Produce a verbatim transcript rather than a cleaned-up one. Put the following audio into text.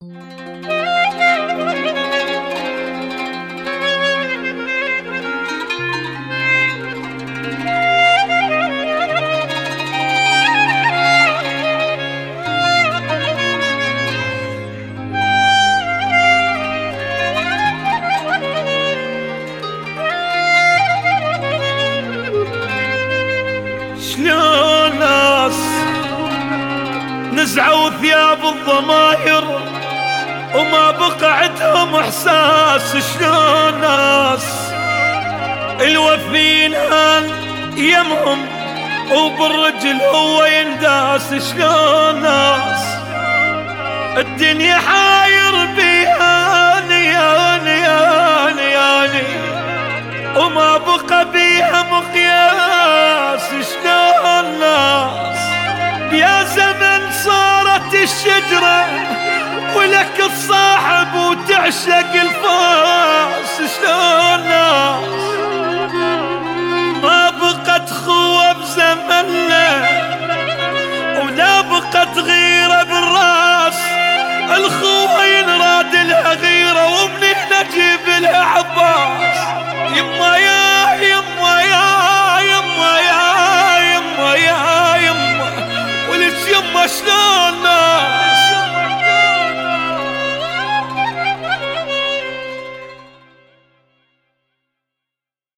شلون ناس نزعوا ثياب الضماير وما بقى عندهم احساس. شلون ناس الوفين هان يمهم وبالرجل هو ينداس. شلون ناس الدنيا حاير بيها نياني ياني ياني وما بقى بيها مقياس. شلون ناس يا زمن صارت الشجرة ولك الصاحب وتعشق الفاس. شلون ناس ما بقت خوة بزمننا ولا بقت غيرة بالراس. الخوة ينراد لها غيرة ومنين نجيب لها عباس. يما يا يما يا يما يا يما يا يما ولك يما شلون